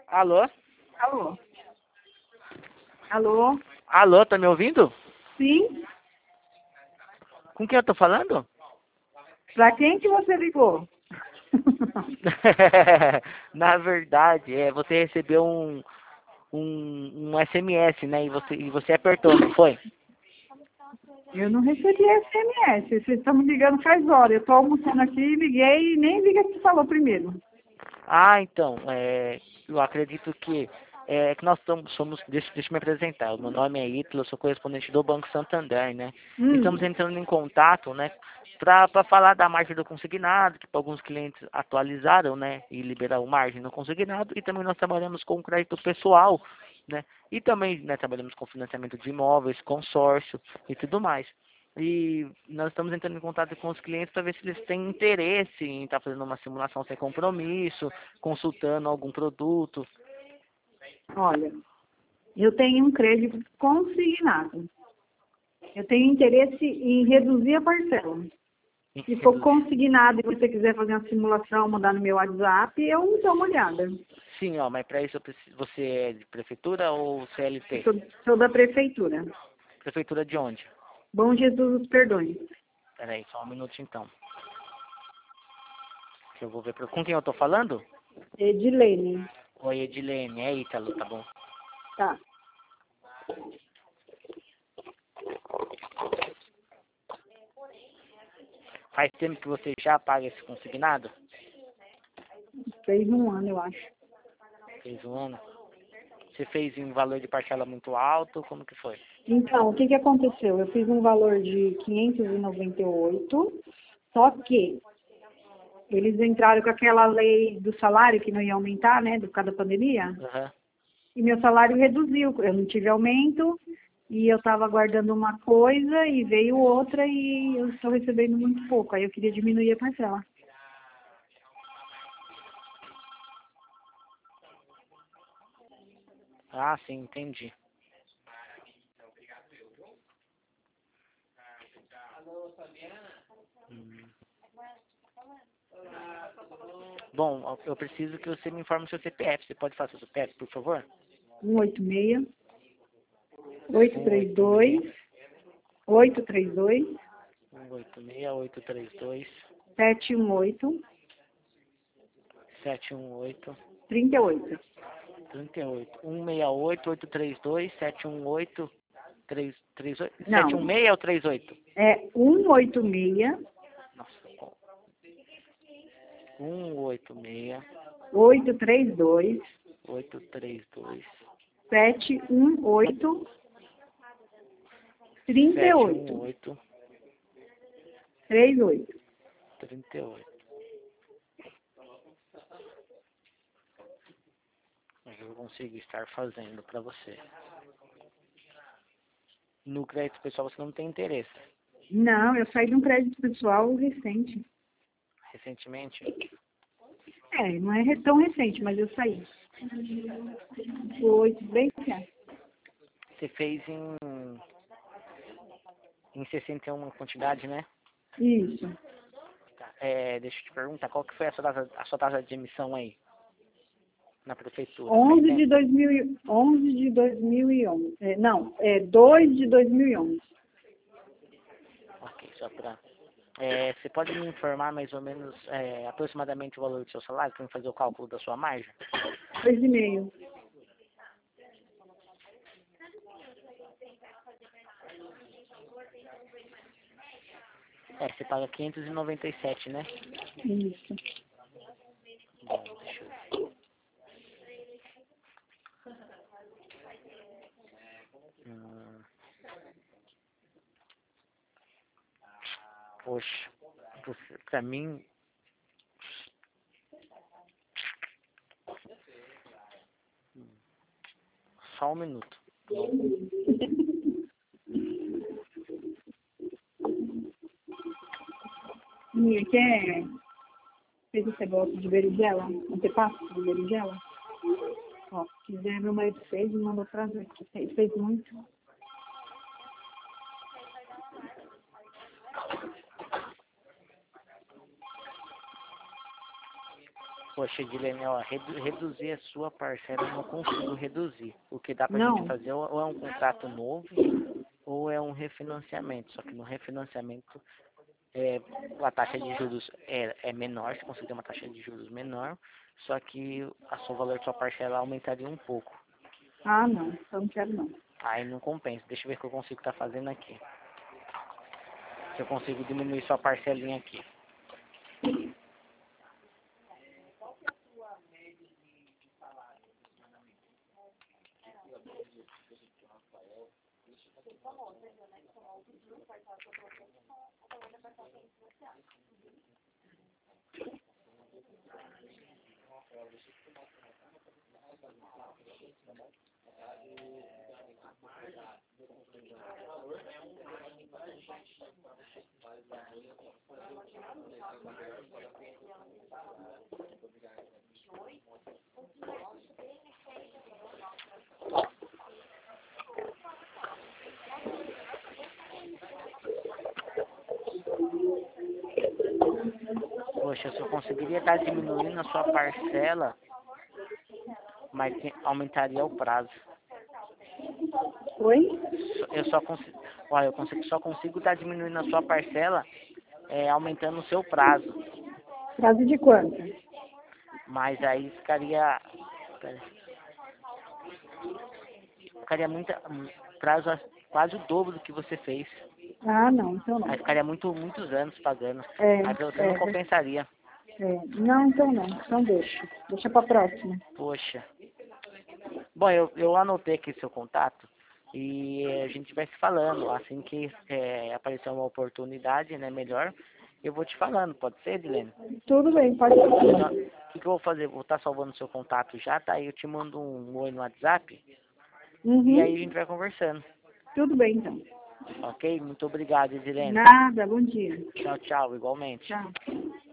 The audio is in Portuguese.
Alô? Alô? Alô? Alô, tá me ouvindo? Sim? Com quem eu tô falando? Pra quem que você ligou? Na verdade, você recebeu um SMS, né? E você apertou, não foi? Eu não recebi SMS. Vocês estão me ligando faz hora. Eu tô almoçando aqui, liguei e nem vi que você falou primeiro. Ah, então, eu acredito que nós somos, deixa eu me apresentar, o meu nome é Ítalo, eu sou correspondente do Banco Santander, né? E estamos entrando em contato, né, para falar da margem do consignado, que alguns clientes atualizaram, né, e liberaram margem no consignado, e também nós trabalhamos com crédito pessoal, né, e também, né, trabalhamos com financiamento de imóveis, consórcio e tudo mais. E nós estamos entrando em contato com os clientes para ver se eles têm interesse em estar fazendo uma simulação sem compromisso, consultando algum produto. Olha, eu tenho um crédito consignado. Eu tenho interesse em reduzir a parcela. Se for consignado e você quiser fazer uma simulação, mandar no meu WhatsApp, eu dou uma olhada. Sim, ó, mas para isso eu preciso, você é de prefeitura ou CLT? Sou da prefeitura. Prefeitura de onde? Bom Jesus dos Perdões. Peraí, só um minuto então. Que eu vou ver com quem eu tô falando? Edilene. Oi, Edilene, é Ítalo, tá bom? Tá. Faz tempo que você já paga esse consignado? Fez um ano, eu acho. Fez um ano? Você fez em valor de parcela muito alto? Como que foi? Então, o que aconteceu? Eu fiz um valor de 598, só que eles entraram com aquela lei do salário que não ia aumentar, né, por causa da pandemia, Aham. e meu salário reduziu. Eu não tive aumento e eu estava aguardando uma coisa e veio outra e eu estou recebendo muito pouco. Aí eu queria diminuir a parcela. Ah, sim, entendi. Hum. Bom, eu preciso que você me informe o seu CPF. Você pode fazer o seu CPF, por favor? 186 832 832 186-832 718 718 38. 38 168-832 718 338 Não, 716 ou 38? é 186 Nossa, 186 832 832 718 38. 718 38. 38. Eu consigo estar fazendo para você. No crédito pessoal você não tem interesse. Não, eu saí de um crédito pessoal recente. Recentemente? Não é tão recente, mas eu saí. Foi bem certo. Você fez em 61 quantidade, né? Isso. Tá. Deixa eu te perguntar, qual que foi a sua taxa de emissão aí? Na prefeitura? 11 de 2000, 11 de 2011. Não, 2 de 2011. Ok, só pra... você pode me informar mais ou menos aproximadamente o valor do seu salário para eu fazer o cálculo da sua margem? 2,5. Você paga 597, né? Isso. Bom, deixa eu ver. Poxa, pra mim... Só um minuto. E quer fez você gosta de berinjela? Antepasto de berinjela? Ó, se quiser, meu marido fez e mandou trazer. Ele fez muito. Poxa, Edilene, ó, reduzir a sua parcela eu não consigo reduzir. O que dá pra Não. gente fazer ou é um contrato novo ou é um refinanciamento. Só que no refinanciamento a taxa de juros é menor, você consegue ter uma taxa de juros menor, só que o valor da sua parcela aumentaria um pouco. Ah, não. Então não quero não. Aí não compensa. Deixa eu ver o que eu consigo estar fazendo aqui. Se eu consigo diminuir sua parcelinha aqui. Poxa, se eu conseguiria estar diminuindo a sua parcela, mas aumentaria o prazo. Oi? Eu só consigo, olha, só consigo estar diminuindo a sua parcela aumentando o seu prazo. Prazo de quanto? Mas aí ficaria prazo quase o dobro do que você fez. Ah, não. Então não. Aí ficaria muitos anos pagando. Aí pra você não É. compensaria. Não, então não. Então deixa. Deixa pra próxima. Poxa. Bom, eu anotei aqui seu contato e a gente vai se falando. Assim que aparecer uma oportunidade, né, melhor, eu vou te falando. Pode ser, Edilene? Tudo bem, pode ser. O que eu vou fazer? Vou estar salvando seu contato já, tá? Aí eu te mando um oi no WhatsApp e aí a gente vai conversando. Tudo bem, então. Ok? Muito obrigado, Edilene. Nada, bom dia. Tchau, tchau. Igualmente. Tchau.